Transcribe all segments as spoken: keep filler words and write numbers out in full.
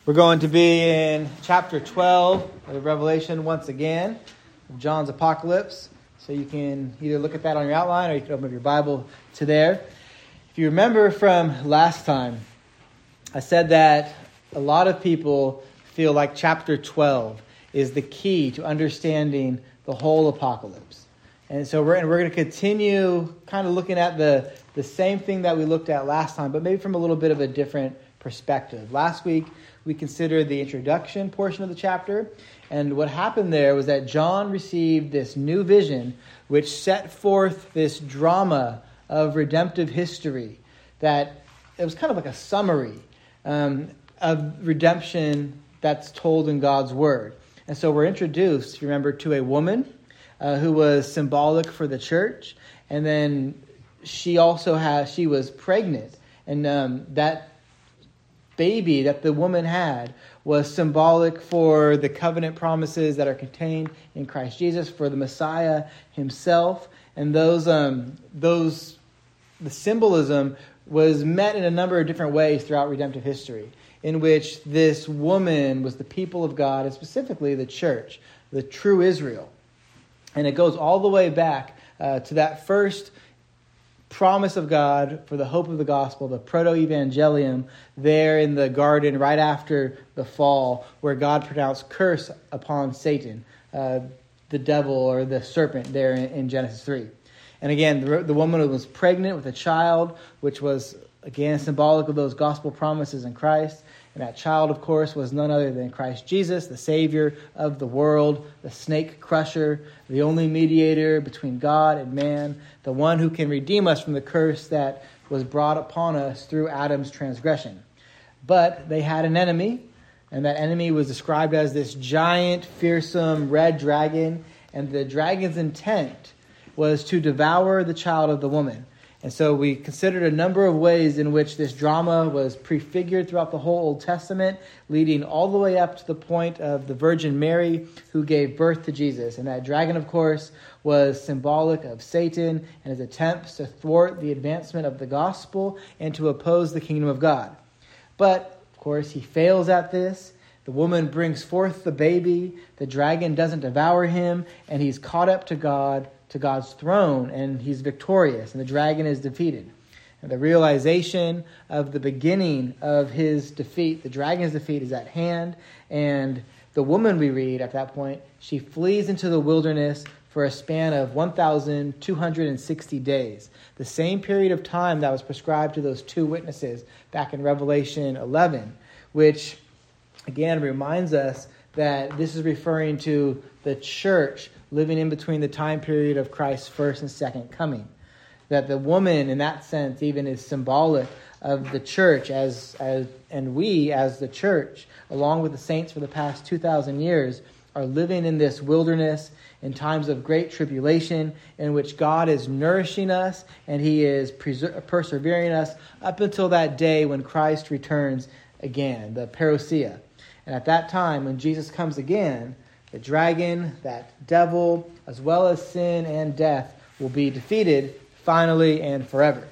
We're going to be in chapter twelve of Revelation once again, of John's Apocalypse. So you can either look at that on your outline or you can open up your Bible to there. If you remember from last time, I said that a lot of people feel like chapter twelve is the key to understanding the whole apocalypse. And so we're, and we're going to continue kind of looking at the, the same thing that we looked at last time, but maybe from a little bit of a different perspective. Last week, we considered the introduction portion of the chapter, and what happened there was that John received this new vision which set forth this drama of redemptive history that it was kind of like a summary um, of redemption that's told in God's Word. And so we're introduced, if you remember, to a woman uh, who was symbolic for the church, and then she also has, she was pregnant, and um, that baby that the woman had was symbolic for the covenant promises that are contained in Christ Jesus, for the Messiah himself. And those, um, those, the symbolism was met in a number of different ways throughout redemptive history, in which this woman was the people of God, and specifically the church, the true Israel. And it goes all the way back uh, to that first promise of God for the hope of the gospel, the proto-evangelium, there in the garden right after the fall, where God pronounced curse upon Satan, uh, the devil or the serpent there in, in Genesis three. And again, the, the woman was pregnant with a child, which was, again, symbolic of those gospel promises in Christ. And that child, of course, was none other than Christ Jesus, the Savior of the world, the snake crusher, the only mediator between God and man, the one who can redeem us from the curse that was brought upon us through Adam's transgression. But they had an enemy, and that enemy was described as this giant, fearsome red dragon, and the dragon's intent was to devour the child of the woman. And so we considered a number of ways in which this drama was prefigured throughout the whole Old Testament, leading all the way up to the point of the Virgin Mary who gave birth to Jesus. And that dragon, of course, was symbolic of Satan and his attempts to thwart the advancement of the gospel and to oppose the kingdom of God. But, of course, he fails at this. The woman brings forth the baby. The dragon doesn't devour him, and he's caught up to God, to God's throne, and he's victorious, and the dragon is defeated. And the realization of the beginning of his defeat, the dragon's defeat, is at hand, and the woman, we read at that point, she flees into the wilderness for a span of one thousand two hundred sixty days, the same period of time that was prescribed to those two witnesses back in Revelation eleven, which, again, reminds us that this is referring to the church living in between the time period of Christ's first and second coming. That the woman, in that sense, even is symbolic of the church, as as and we, as the church, along with the saints for the past two thousand years, are living in this wilderness in times of great tribulation, in which God is nourishing us and he is preser- persevering us up until that day when Christ returns again, the parousia. And at that time, when Jesus comes again, the dragon, that devil, as well as sin and death, will be defeated finally and forever.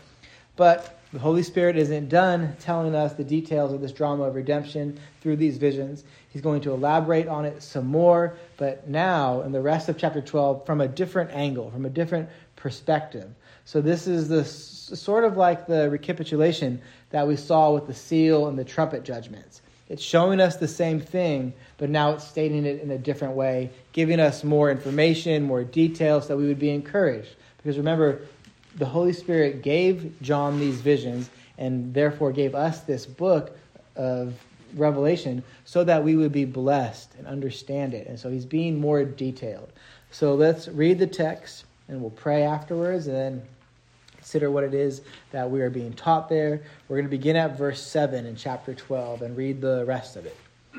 But the Holy Spirit isn't done telling us the details of this drama of redemption through these visions. He's going to elaborate on it some more, but now, in the rest of chapter twelve, from a different angle, from a different perspective. So this is the sort of like the recapitulation that we saw with the seal and the trumpet judgments. It's showing us the same thing, but now it's stating it in a different way, giving us more information, more details, so that we would be encouraged. Because remember, the Holy Spirit gave John these visions and therefore gave us this book of Revelation so that we would be blessed and understand it. And so he's being more detailed. So let's read the text and we'll pray afterwards and then consider what it is that we are being taught there. We're going to begin at verse seven in chapter twelve and read the rest of it.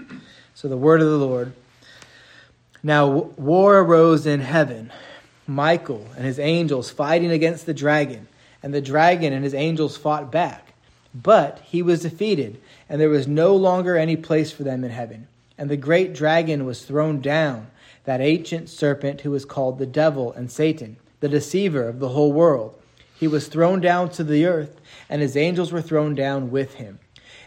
So the word of the Lord. Now war arose in heaven, Michael and his angels fighting against the dragon, and the dragon and his angels fought back. But he was defeated, and there was no longer any place for them in heaven. And the great dragon was thrown down, that ancient serpent who is called the devil and Satan, the deceiver of the whole world. He was thrown down to the earth, and his angels were thrown down with him.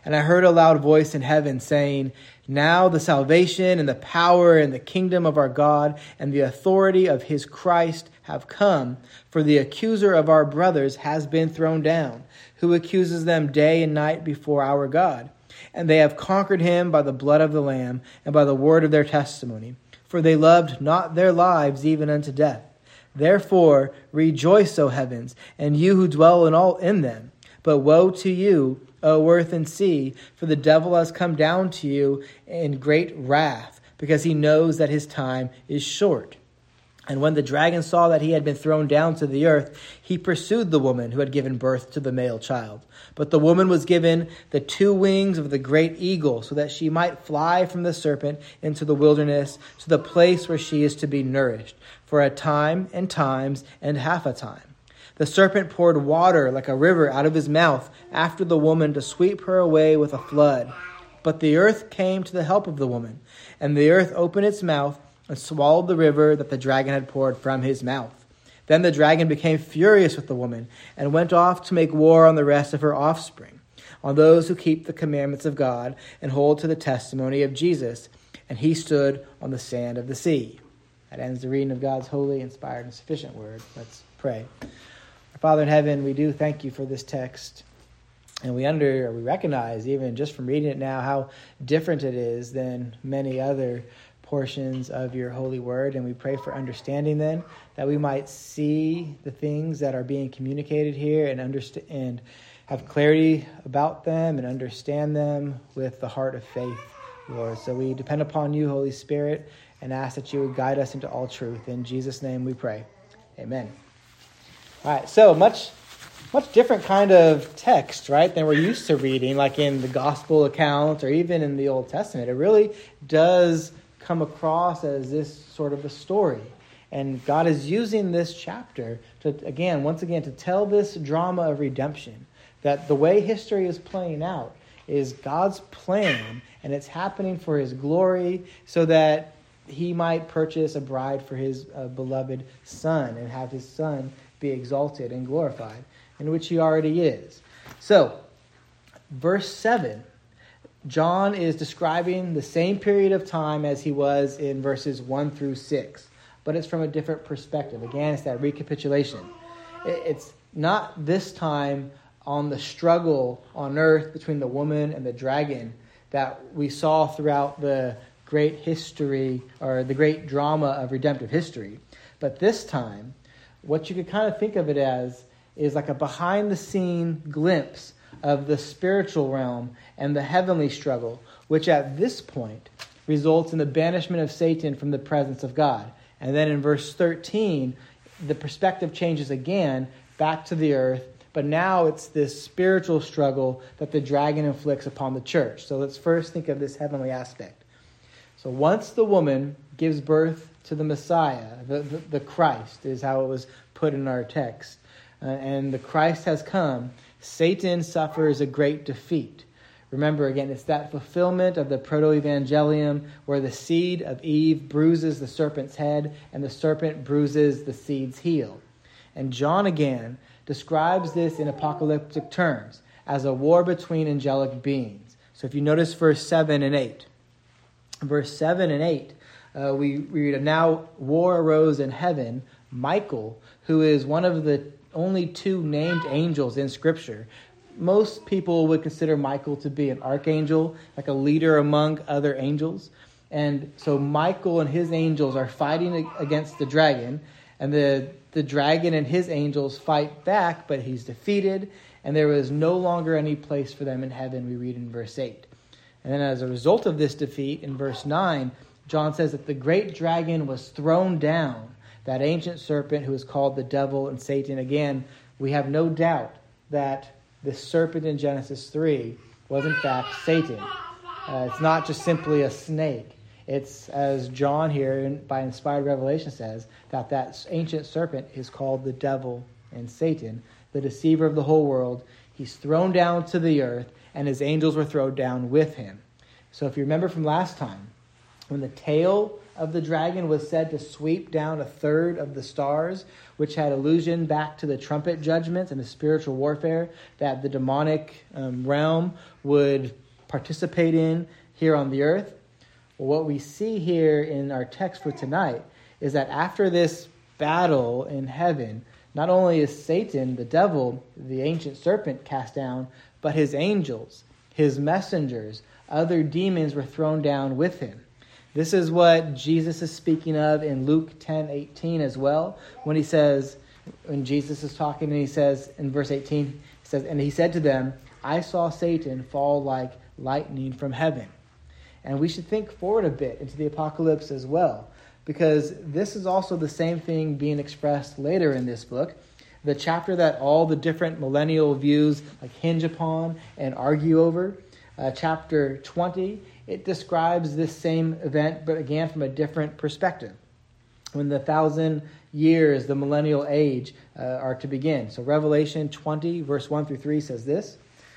And I heard a loud voice in heaven saying, now the salvation and the power and the kingdom of our God and the authority of his Christ have come, for the accuser of our brothers has been thrown down, who accuses them day and night before our God. And they have conquered him by the blood of the Lamb and by the word of their testimony, for they loved not their lives even unto death. Therefore rejoice, O heavens, and you who dwell in all in them. But woe to you, O earth and sea, for the devil has come down to you in great wrath, because he knows that his time is short. And when the dragon saw that he had been thrown down to the earth, he pursued the woman who had given birth to the male child. But the woman was given the two wings of the great eagle, so that she might fly from the serpent into the wilderness, to the place where she is to be nourished, for a time and times and half a time. The serpent poured water like a river out of his mouth after the woman to sweep her away with a flood. But the earth came to the help of the woman, and the earth opened its mouth and swallowed the river that the dragon had poured from his mouth. Then the dragon became furious with the woman and went off to make war on the rest of her offspring, on those who keep the commandments of God and hold to the testimony of Jesus. And he stood on the sand of the sea. That ends the reading of God's holy, inspired, and sufficient word. Let's pray. Father in heaven, we do thank you for this text, and we under or we recognize, even just from reading it now, how different it is than many other portions of your holy word. And we pray for understanding then, that we might see the things that are being communicated here and understand and have clarity about them and understand them with the heart of faith, Lord. So we depend upon you, Holy Spirit, and ask that you would guide us into all truth. In Jesus' name we pray. Amen. All right, so much much different kind of text, right, than we're used to reading, like in the gospel account or even in the Old Testament. It really does come across as this sort of a story. And God is using this chapter to, again, once again, to tell this drama of redemption, that the way history is playing out is God's plan, and it's happening for his glory, so that he might purchase a bride for his uh, beloved son and have his son be exalted and glorified, in which he already is. So, verse seven, John is describing the same period of time as he was in verses one through six, but it's from a different perspective. Again, it's that recapitulation. It's not this time on the struggle on earth between the woman and the dragon that we saw throughout the great history, or the great drama of redemptive history. But this time, what you could kind of think of it as is like a behind-the-scene glimpse of the spiritual realm and the heavenly struggle, which at this point results in the banishment of Satan from the presence of God. And then in verse thirteen, the perspective changes again back to the earth, but now it's this spiritual struggle that the dragon inflicts upon the church. So let's first think of this heavenly aspect. So once the woman gives birth to the Messiah, the, the, the Christ is how it was put in our text, uh, and the Christ has come, Satan suffers a great defeat. Remember, again, it's that fulfillment of the proto-evangelium where the seed of Eve bruises the serpent's head and the serpent bruises the seed's heel. And John, again, describes this in apocalyptic terms as a war between angelic beings. So if you notice verse seven and eight, verse seven and eight, uh, we read, now war arose in heaven. Michael, who is one of the only two named angels in Scripture. Most people would consider Michael to be an archangel, like a leader among other angels. And so Michael and his angels are fighting against the dragon, and the, the dragon and his angels fight back, but he's defeated, and there is no longer any place for them in heaven, we read in verse eight. And then as a result of this defeat, in verse nine, John says that the great dragon was thrown down, that ancient serpent who is called the devil and Satan. Again, we have no doubt that the serpent in Genesis three was in fact Satan. Uh, it's not just simply a snake. It's, as John here in, by inspired revelation says, that that ancient serpent is called the devil and Satan, the deceiver of the whole world. He's thrown down to the earth, and his angels were thrown down with him. So if you remember from last time, when the tail of the dragon was said to sweep down a third of the stars, which had allusion back to the trumpet judgments and the spiritual warfare that the demonic um, realm would participate in here on the earth. Well, what we see here in our text for tonight is that after this battle in heaven, not only is Satan, the devil, the ancient serpent, cast down, but his angels, his messengers, other demons were thrown down with him. This is what Jesus is speaking of in Luke ten eighteen as well, when he says, when Jesus is talking and he says in verse eighteen, he says, and he said to them, I saw Satan fall like lightning from heaven. And we should think forward a bit into the apocalypse as well, because this is also the same thing being expressed later in this book. The chapter that all the different millennial views like hinge upon and argue over, uh, chapter twenty, it describes this same event, but again from a different perspective. When the thousand years, the millennial age, uh, are to begin. So Revelation twenty, verse one through three says this.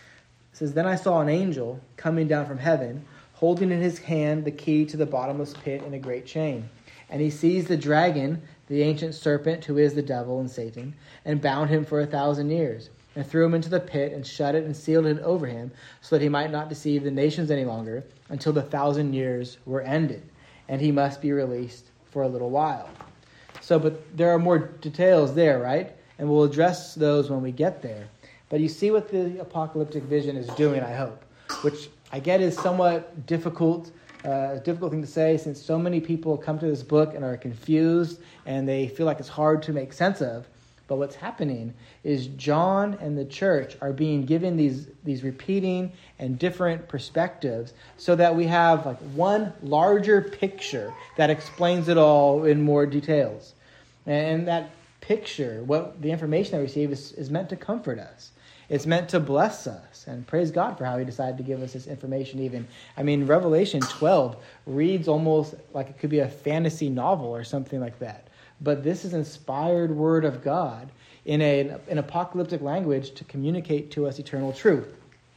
It says, Then I saw an angel coming down from heaven, holding in his hand the key to the bottomless pit and a great chain. And he seized the dragon, the ancient serpent, who is the devil and Satan, and bound him for a thousand years, and threw him into the pit, and shut it and sealed it over him, so that he might not deceive the nations any longer, until the thousand years were ended. And he must be released for a little while. So, but there are more details there, right? And we'll address those when we get there. But you see what the apocalyptic vision is doing, I hope, which I get is somewhat difficult, uh, a difficult thing to say, since so many people come to this book and are confused and they feel like it's hard to make sense of. But what's happening is John and the church are being given these, these repeating and different perspectives so that we have like one larger picture that explains it all in more details. And that picture, what the information that we receive is, is meant to comfort us. It's meant to bless us. And praise God for how he decided to give us this information even. I mean, Revelation twelve reads almost like it could be a fantasy novel or something like that. But this is inspired word of God in a, an apocalyptic language to communicate to us eternal truth.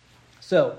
So,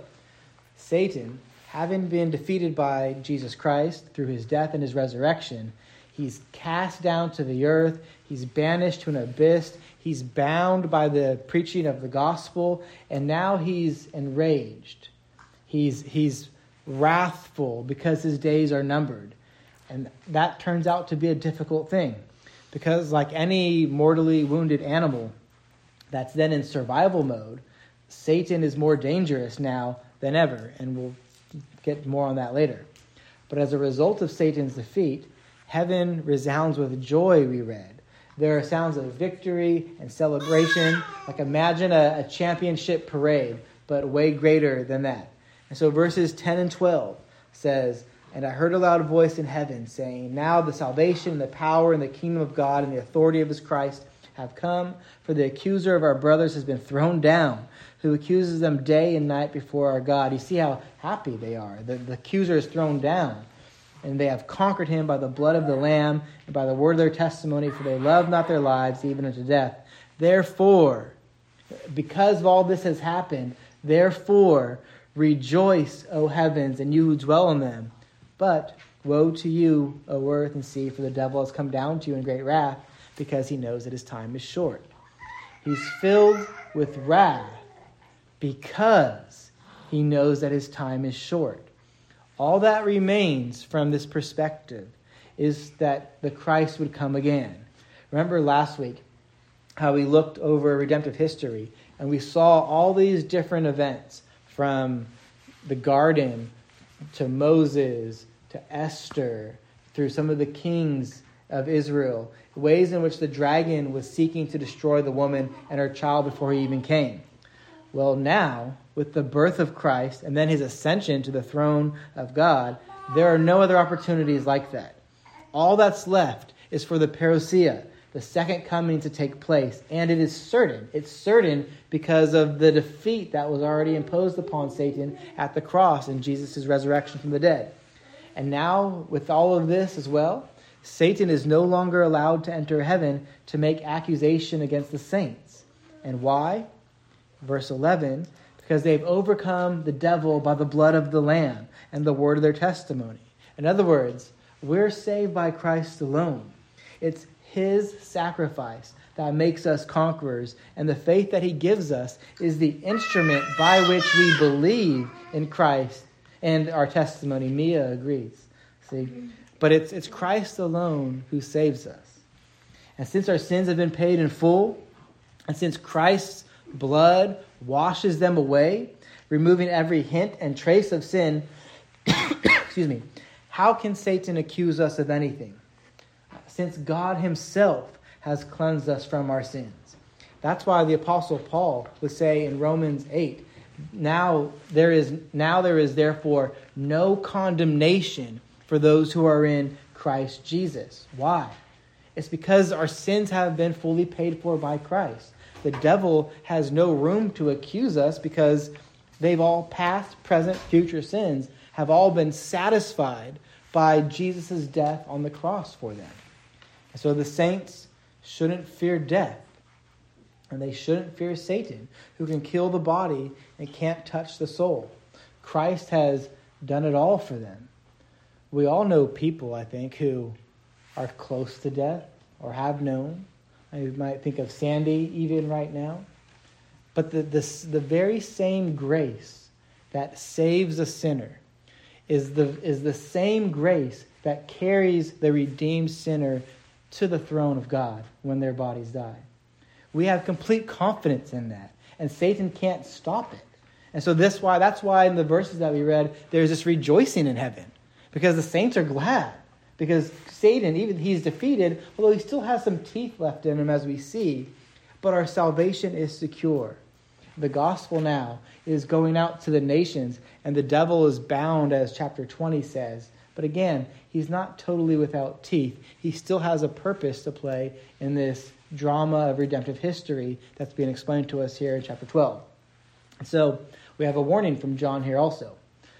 Satan, having been defeated by Jesus Christ through his death and his resurrection, he's cast down to the earth. He's banished to an abyss. He's bound by the preaching of the gospel. And now he's enraged. He's, he's wrathful because his days are numbered. And that turns out to be a difficult thing. Because like any mortally wounded animal that's then in survival mode, Satan is more dangerous now than ever. And we'll get more on that later. But as a result of Satan's defeat, heaven resounds with joy, we read. There are sounds of victory and celebration. Like imagine a, a championship parade, but way greater than that. And so verses ten and twelve says, And I heard a loud voice in heaven saying, Now the salvation, and the power, and the kingdom of God, and the authority of his Christ have come. For the accuser of our brothers has been thrown down, who accuses them day and night before our God. You see how happy they are. The, the accuser is thrown down. And they have conquered him by the blood of the Lamb and by the word of their testimony, for they love not their lives even unto death. Therefore, because of all this has happened, therefore rejoice, O heavens, and you who dwell in them. But woe to you, O earth and sea, for the devil has come down to you in great wrath, because he knows that his time is short. He's filled with wrath because he knows that his time is short. All that remains from this perspective is that the Christ would come again. Remember last week how we looked over redemptive history and we saw all these different events from the garden to Moses to Esther through some of the kings of Israel, ways in which the dragon was seeking to destroy the woman and her child before he even came. Well, now, with the birth of Christ and then his ascension to the throne of God, there are no other opportunities like that. All that's left is for the parousia, the second coming, to take place. And it is certain. It's certain because of the defeat that was already imposed upon Satan at the cross and Jesus' resurrection from the dead. And now, with all of this as well, Satan is no longer allowed to enter heaven to make accusation against the saints. And why? Verse eleven, because they've overcome the devil by the blood of the Lamb and the word of their testimony. In other words, We're saved by Christ alone. It's his sacrifice that makes us conquerors, and the faith that he gives us is the instrument by which we believe in Christ and our testimony. Mia agrees. See? But it's it's Christ alone who saves us. And since our sins have been paid in full, and since Christ's blood washes them away, removing every hint and trace of sin, excuse me, how can Satan accuse us of anything? Since God himself has cleansed us from our sins. That's why the Apostle Paul would say in Romans eight, now there is now there is therefore no condemnation for those who are in Christ Jesus. Why? It's because our sins have been fully paid for by Christ. The devil has no room to accuse us because they've all past, present, future sins have all been satisfied by Jesus' death on the cross for them. And so the saints shouldn't fear death, and they shouldn't fear Satan, who can kill the body and can't touch the soul. Christ has done it all for them. We all know people, I think, who are close to death or have known. I might think of Sandy even right now. But the, the, the very same grace that saves a sinner is the, is the same grace that carries the redeemed sinner to the throne of God when their bodies die. We have complete confidence in that, and Satan can't stop it. And so this why that's why in the verses that we read, there's this rejoicing in heaven, because the saints are glad, because Satan, even he's defeated, although he still has some teeth left in him as we see, but our salvation is secure. The gospel now is going out to the nations, and the devil is bound, as chapter twenty says. But again, he's not totally without teeth. He still has a purpose to play in this drama of redemptive history that's being explained to us here in chapter twelve. And so we have a warning from John here also.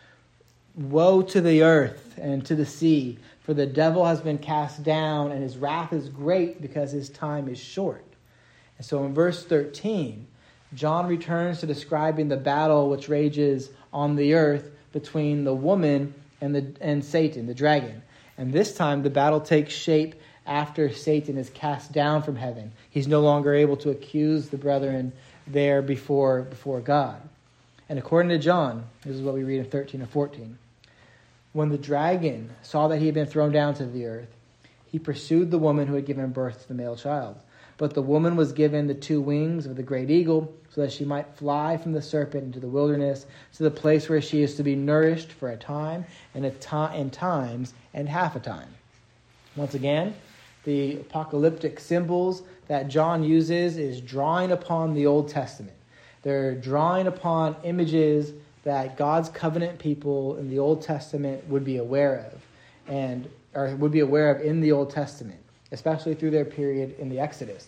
Woe to the earth and to the sea, for the devil has been cast down, and his wrath is great because his time is short. And so in verse thirteen, John returns to describing the battle which rages on the earth between the woman and the and Satan, the dragon. And this time the battle takes shape after Satan is cast down from heaven. He's no longer able to accuse the brethren there before, before God. And according to John, this is what we read in thirteen and fourteen. When the dragon saw that he had been thrown down to the earth, he pursued the woman who had given birth to the male child. But the woman was given the two wings of the great eagle, so that she might fly from the serpent into the wilderness, to the place where she is to be nourished for a time, and a time, and times, and half a time. Once again, the apocalyptic symbols that John uses is drawing upon the Old Testament. They're drawing upon images that God's covenant people in the Old Testament would be aware of, and or would be aware of in the Old Testament, especially through their period in the Exodus.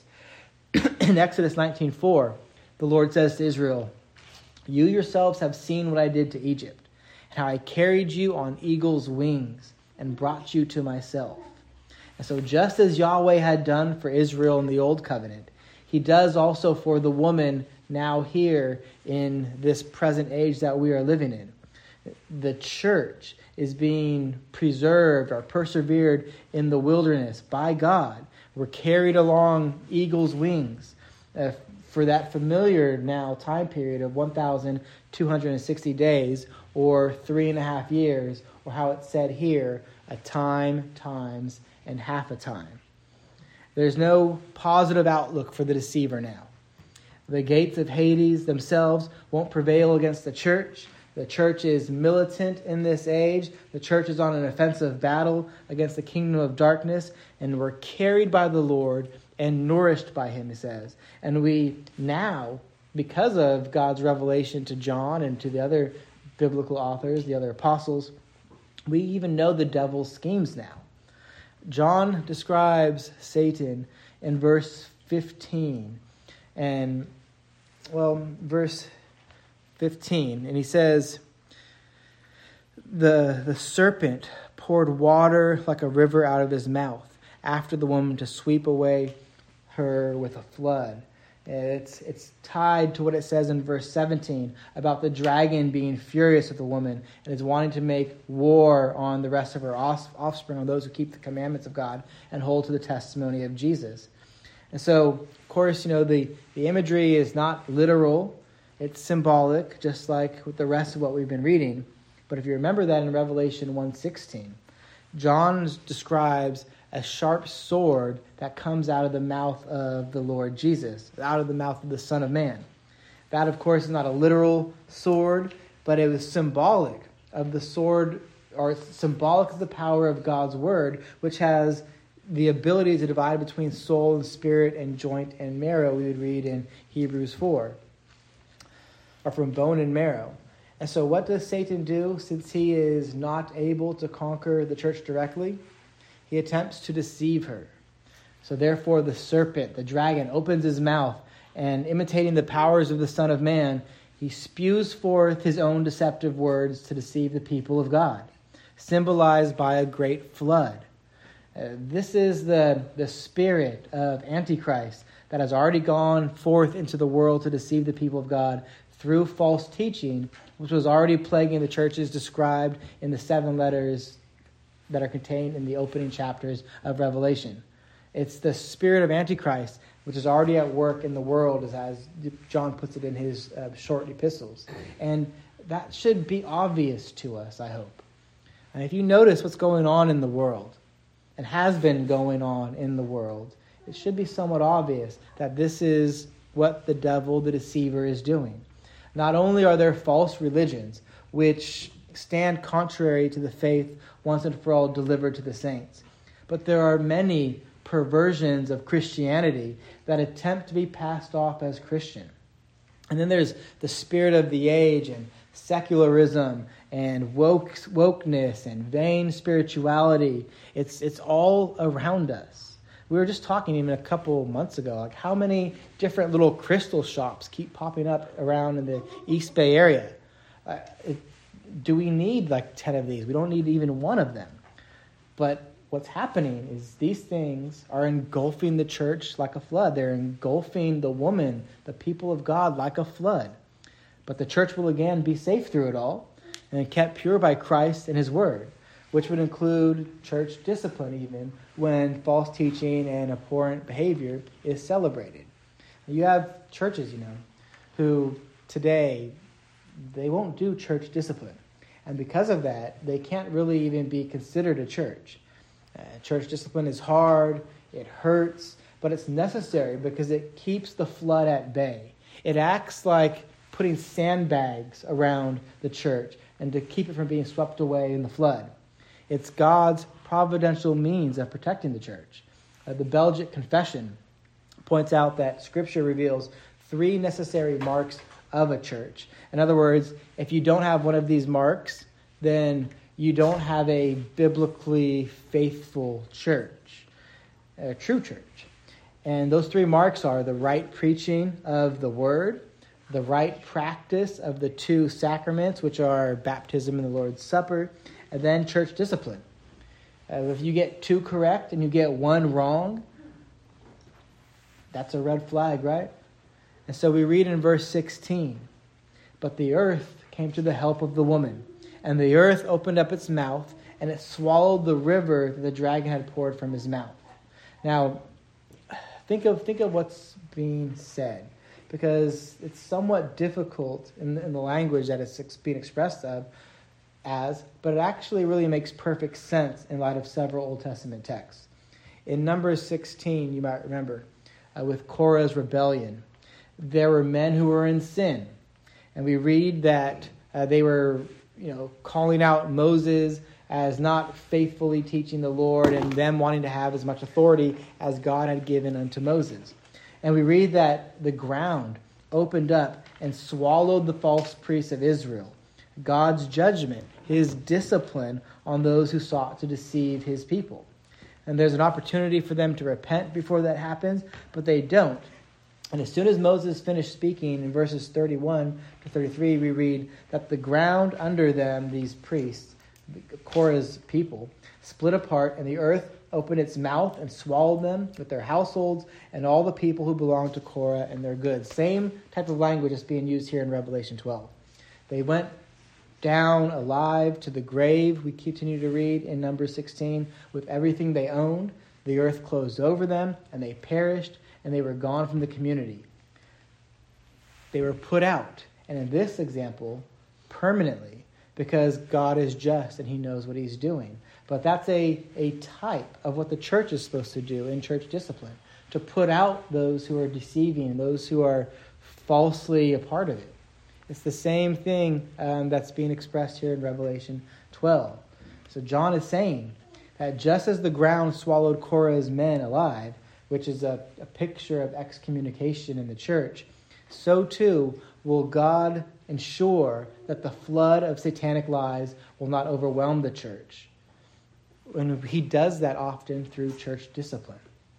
In Exodus nineteen four, the Lord says to Israel, "You yourselves have seen what I did to Egypt, and how I carried you on eagle's wings and brought you to myself." And so just as Yahweh had done for Israel in the Old Covenant, he does also for the woman now here in this present age that we are living in. The church is being preserved or persevered in the wilderness by God. We're carried along eagle's wings uh, for that familiar now time period of one thousand two hundred sixty days or three and a half years, or how it's said here, a time, times, and half a time. There's no positive outlook for the deceiver now. The gates of Hades themselves won't prevail against the church. The church is militant in this age. The church is on an offensive battle against the kingdom of darkness, and we're carried by the Lord and nourished by him, he says. And we now, because of God's revelation to John and to the other biblical authors, the other apostles, we even know the devil's schemes now. John describes Satan in verse fifteen, and, well, verse fifteen, and he says, the, the serpent poured water like a river out of his mouth after the woman to sweep away her with a flood. It's it's tied to what it says in verse seventeen about the dragon being furious with the woman and is wanting to make war on the rest of her offspring, on those who keep the commandments of God and hold to the testimony of Jesus. And so, of course, you know, the, the imagery is not literal. It's symbolic, just like with the rest of what we've been reading. But if you remember that in Revelation one sixteen, John describes a sharp sword that comes out of the mouth of the Lord Jesus, out of the mouth of the Son of Man. That, of course, is not a literal sword, but it was symbolic of the sword, or symbolic of the power of God's word, which has the ability to divide between soul and spirit and joint and marrow, we would read in Hebrews four, or from bone and marrow. And so what does Satan do, since he is not able to conquer the church directly? He attempts to deceive her. So therefore the serpent, the dragon, opens his mouth, and imitating the powers of the Son of Man, he spews forth his own deceptive words to deceive the people of God, symbolized by a great flood. Uh, this is the, the spirit of Antichrist that has already gone forth into the world to deceive the people of God through false teaching, which was already plaguing the churches described in the seven letters that are contained in the opening chapters of Revelation. It's the spirit of Antichrist, which is already at work in the world, as, as John puts it in his uh, short epistles. And that should be obvious to us, I hope. And if you notice what's going on in the world, and has been going on in the world, it should be somewhat obvious that this is what the devil, the deceiver, is doing. Not only are there false religions, which stand contrary to the faith once and for all delivered to the saints, but there are many perversions of Christianity that attempt to be passed off as Christian. And then there's the spirit of the age and secularism and woke, wokeness and vain spirituality. It's it's all around us. We were just talking even a couple months ago, like how many different little crystal shops keep popping up around in the East Bay area. Uh, it, do we need like ten of these? We don't need even one of them. But what's happening is these things are engulfing the church like a flood. They're engulfing the woman, the people of God, like a flood. But the church will again be safe through it all and kept pure by Christ and his word, which would include church discipline even when false teaching and abhorrent behavior is celebrated. You have churches, you know, who today, they won't do church discipline. And because of that, they can't really even be considered a church. Uh, church discipline is hard, it hurts, but it's necessary because it keeps the flood at bay. It acts like putting sandbags around the church and to keep it from being swept away in the flood. It's God's providential means of protecting the church. Uh, the Belgic Confession points out that Scripture reveals three necessary marks of a church. In other words, if you don't have one of these marks, then you don't have a biblically faithful church, a true church. And those three marks are the right preaching of the word, the right practice of the two sacraments, which are baptism and the Lord's Supper, and then church discipline. Uh, if you get two correct and you get one wrong, that's a red flag, right? And so we read in verse sixteen, "But the earth came to the help of the woman, and the earth opened up its mouth, and it swallowed the river that the dragon had poured from his mouth." Now, think of think of what's being said, because it's somewhat difficult in the, in the language that it's being expressed of as, but it actually really makes perfect sense in light of several Old Testament texts. In Numbers sixteen, you might remember, uh, with Korah's rebellion, there were men who were in sin, and we read that uh, they were, you know, calling out Moses as not faithfully teaching the Lord and them wanting to have as much authority as God had given unto Moses. And we read that the ground opened up and swallowed the false priests of Israel. God's judgment, his discipline on those who sought to deceive his people. And there's an opportunity for them to repent before that happens, but they don't. And as soon as Moses finished speaking, in verses thirty-one to thirty-three, we read that the ground under them, these priests, Korah's people, split apart, and the earth opened its mouth and swallowed them with their households and all the people who belonged to Korah and their goods. Same type of language is being used here in Revelation twelve. They went down alive to the grave, we continue to read in Numbers sixteen, with everything they owned. The earth closed over them, and they perished, and they were gone from the community. They were put out, and in this example, permanently, because God is just and he knows what he's doing. But that's a, a type of what the church is supposed to do in church discipline, to put out those who are deceiving, those who are falsely a part of it. It's the same thing um, that's being expressed here in Revelation twelve. So John is saying that just as the ground swallowed Korah's men alive, which is a, a picture of excommunication in the church, so too will God ensure that the flood of satanic lies will not overwhelm the church. And he does that often through church discipline.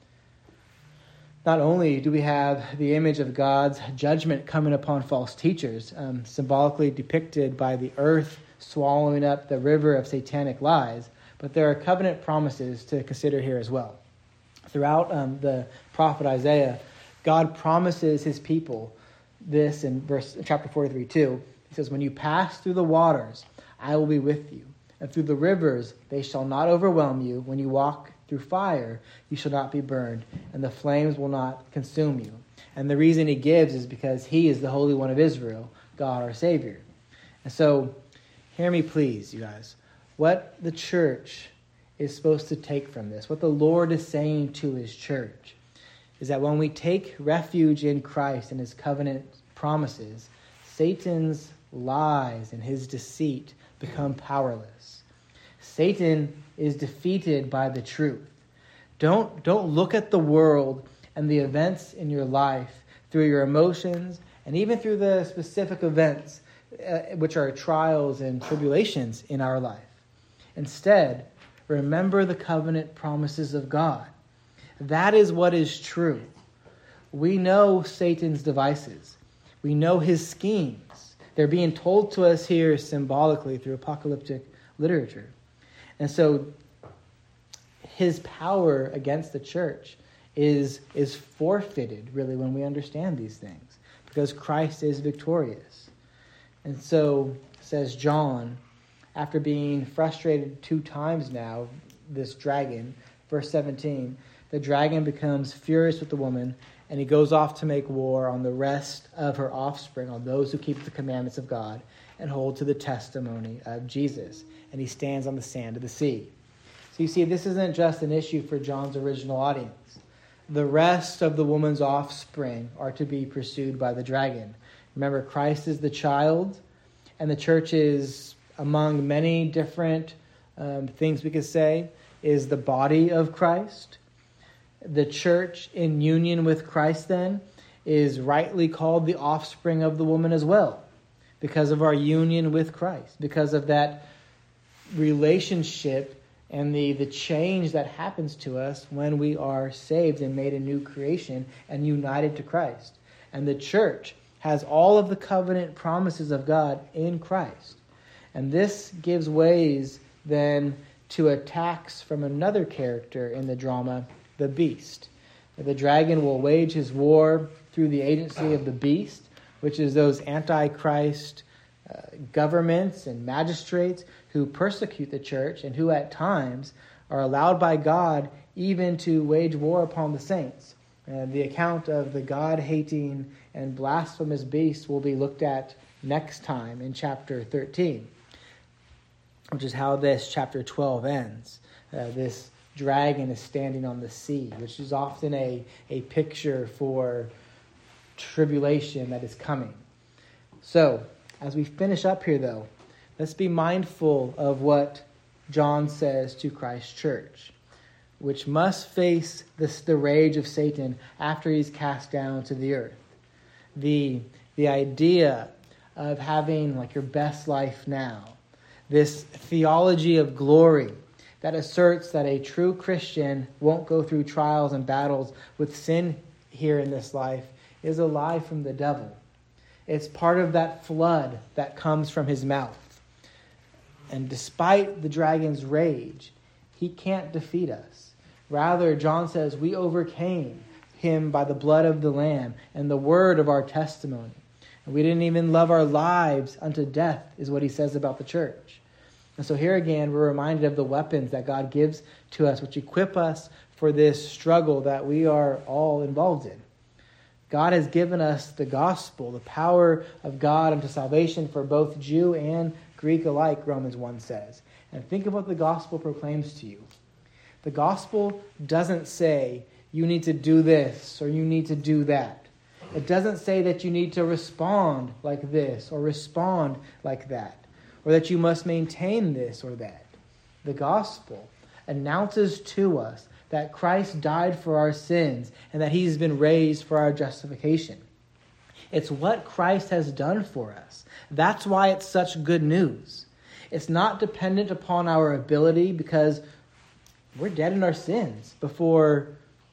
Not only do we have the image of God's judgment coming upon false teachers, um, symbolically depicted by the earth swallowing up the river of satanic lies, but there are covenant promises to consider here as well. Throughout um, the prophet Isaiah, God promises his people this in verse chapter forty-three two. He says, "When you pass through the waters, I will be with you. And through the rivers, they shall not overwhelm you. When you walk through fire, you shall not be burned, and the flames will not consume you." And the reason he gives is because he is the Holy One of Israel, God our Savior. And so, hear me please, you guys. What the church is supposed to take from this, what the Lord is saying to his church, is that when we take refuge in Christ and his covenant promises, Satan's lies and his deceit become powerless. Satan is defeated by the truth. Don't, don't look at the world and the events in your life through your emotions and even through the specific events uh, which are trials and tribulations in our life. Instead, remember the covenant promises of God. That is what is true. We know Satan's devices. We know his schemes. They're being told to us here symbolically through apocalyptic literature. And so his power against the church is, is forfeited, really, when we understand these things, because Christ is victorious. And so, says John, after being frustrated two times now, this dragon, verse seventeen, the dragon becomes furious with the woman, and he goes off to make war on the rest of her offspring, on those who keep the commandments of God and hold to the testimony of Jesus. And he stands on the sand of the sea. So you see, this isn't just an issue for John's original audience. The rest of the woman's offspring are to be pursued by the dragon. Remember, Christ is the child, and the church is, among many different um, things we could say, is the body of Christ. The church in union with Christ, then, is rightly called the offspring of the woman as well, because of our union with Christ, because of that relationship and the, the change that happens to us when we are saved and made a new creation and united to Christ. And the church has all of the covenant promises of God in Christ. And this gives ways then to attacks from another character in the drama, the beast. The dragon will wage his war through the agency of the beast, which is those antichrist uh, governments and magistrates who persecute the church and who at times are allowed by God even to wage war upon the saints. Uh, the account of the God-hating and blasphemous beast will be looked at next time in chapter thirteen, which is how this chapter twelve ends. Uh, this dragon is standing on the sea, which is often a, a picture for tribulation that is coming. So, as we finish up here, though, let's be mindful of what John says to Christ's church, which must face this, the rage of Satan after he's cast down to the earth. The, the idea of having like your best life now, this theology of glory that asserts that a true Christian won't go through trials and battles with sin here in this life, is a lie from the devil. It's part of that flood that comes from his mouth. And despite the dragon's rage, he can't defeat us. Rather, John says, we overcame him by the blood of the Lamb and the word of our testimony. And we didn't even love our lives unto death, is what he says about the church. And so here again, we're reminded of the weapons that God gives to us, which equip us for this struggle that we are all involved in. God has given us the gospel, the power of God unto salvation for both Jew and Greek alike, Romans one says. And think of what the gospel proclaims to you. The gospel doesn't say you need to do this or you need to do that. It doesn't say that you need to respond like this or respond like that, or that you must maintain this or that. The gospel announces to us that Christ died for our sins and that he's been raised for our justification. It's what Christ has done for us. That's why it's such good news. It's not dependent upon our ability, because we're dead in our sins before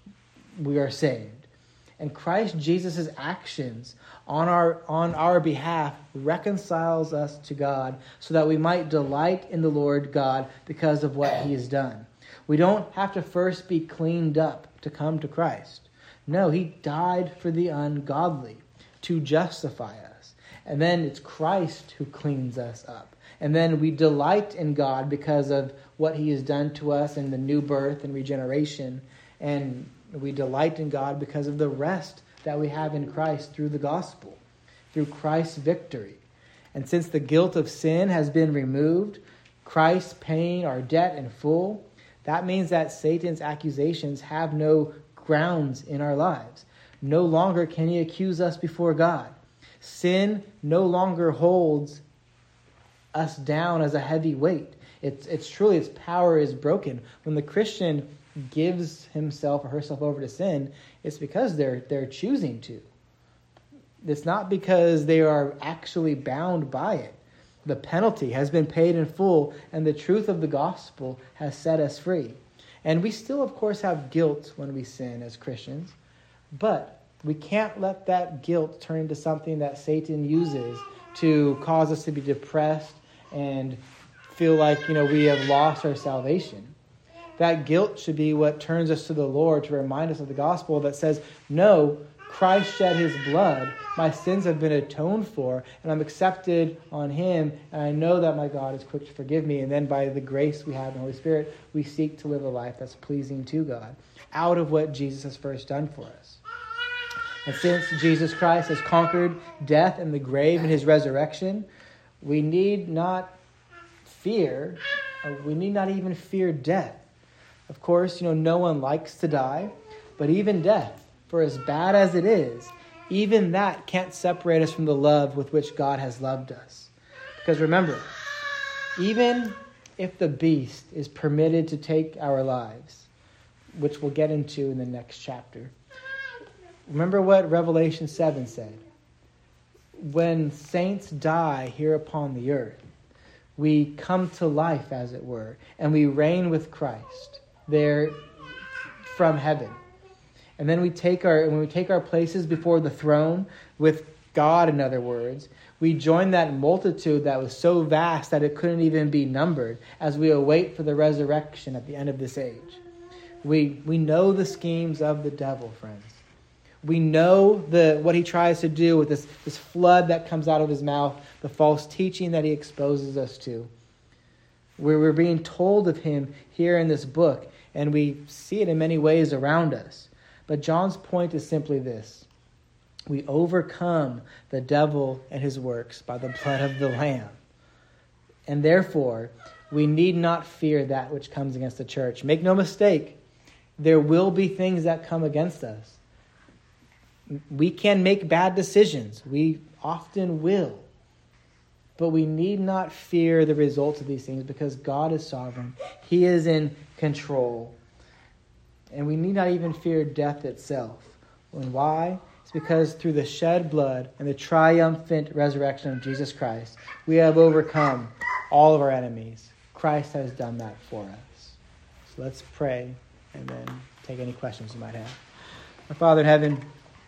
we are saved. And Christ Jesus' actions on our on our behalf reconciles us to God so that we might delight in the Lord God because of what he has done. We don't have to first be cleaned up to come to Christ. No, he died for the ungodly to justify us. And then it's Christ who cleans us up. And then we delight in God because of what he has done to us in the new birth and regeneration. And we delight in God because of the rest that we have in Christ through the gospel, through Christ's victory. And since the guilt of sin has been removed, Christ paying our debt in full, that means that Satan's accusations have no grounds in our lives. No longer can he accuse us before God. Sin no longer holds us down as a heavy weight. It's, it's truly, its power is broken. When the Christian gives himself or herself over to sin, it's because they're they're choosing to. It's not because they are actually bound by it. The penalty has been paid in full, and the truth of the gospel has set us free. And we still, of course, have guilt when we sin as Christians, but we can't let that guilt turn into something that Satan uses to cause us to be depressed and feel like, you know, we have lost our salvation. That guilt should be what turns us to the Lord to remind us of the gospel that says, no, Christ shed his blood. My sins have been atoned for, and I'm accepted on him, and I know that my God is quick to forgive me. And then by the grace we have in the Holy Spirit, we seek to live a life that's pleasing to God out of what Jesus has first done for us. And since Jesus Christ has conquered death and the grave in his resurrection, we need not fear, or we need not even fear death. Of course, you know, no one likes to die, but even death, for as bad as it is, even that can't separate us from the love with which God has loved us. Because remember, even if the beast is permitted to take our lives, which we'll get into in the next chapter, remember what Revelation seven said. When saints die here upon the earth, we come to life, as it were, and we reign with Christ there from heaven. And then we take our, when we take our places before the throne with God, in other words, we join that multitude that was so vast that it couldn't even be numbered as we await for the resurrection at the end of this age. We we know the schemes of the devil, friends. We know the what he tries to do with this, this flood that comes out of his mouth, the false teaching that he exposes us to. We're, we're being told of him here in this book, and we see it in many ways around us. But John's point is simply this. We overcome the devil and his works by the blood of the Lamb. And therefore, we need not fear that which comes against the church. Make no mistake, there will be things that come against us. We can make bad decisions. We often will. But we need not fear the results of these things because God is sovereign. He is in control. And we need not even fear death itself. And why? It's because through the shed blood and the triumphant resurrection of Jesus Christ, we have overcome all of our enemies. Christ has done that for us. So let's pray and then take any questions you might have. Our Father in heaven,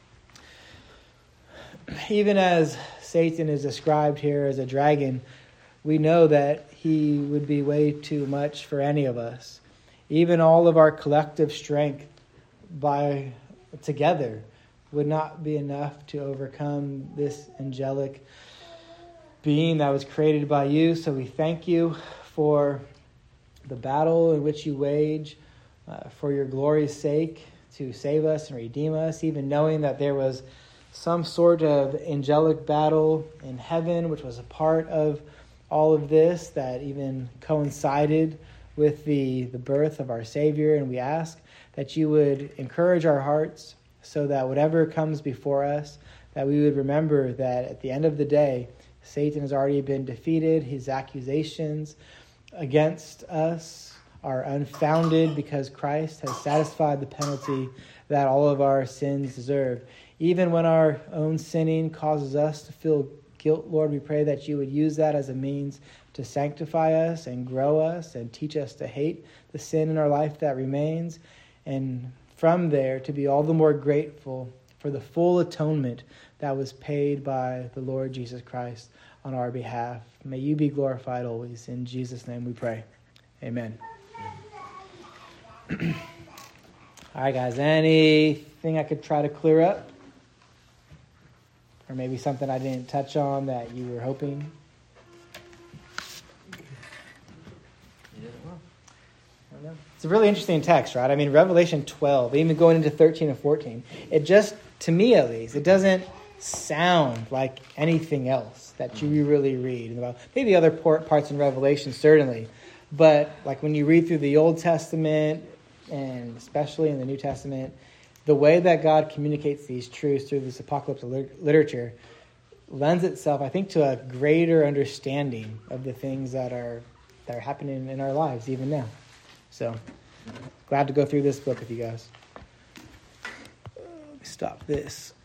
even as Satan is described here as a dragon, we know that he would be way too much for any of us. even all of our collective strength by together would not be enough to overcome this angelic being that was created by you. So we thank you for the battle in which you wage uh, for your glory's sake to save us and redeem us, even knowing that there was some sort of angelic battle in heaven, which was a part of all of this, that even coincided with the, the birth of our Savior. And we ask that you would encourage our hearts so that whatever comes before us, that we would remember that at the end of the day, Satan has already been defeated. His accusations against us are unfounded because Christ has satisfied the penalty that all of our sins deserve. Even when our own sinning causes us to feel guilt, Lord, we pray that you would use that as a means to sanctify us and grow us and teach us to hate the sin in our life that remains. And from there, to be all the more grateful for the full atonement that was paid by the Lord Jesus Christ on our behalf. May you be glorified always. In Jesus' name we pray. Amen. All right, guys. Anything I could try to clear up? Or maybe something I didn't touch on that you were hoping? It's a really interesting text, right? I mean, Revelation twelve, even going into thirteen and fourteen, it just, to me at least, it doesn't sound like anything else that you really read. About maybe other parts in Revelation, certainly. But like when you read through the Old Testament, and especially in the New Testament, the way that God communicates these truths through this apocalyptic literature lends itself, I think, to a greater understanding of the things that are that are happening in our lives even now. So, glad to go through this book with you guys. Let me stop this.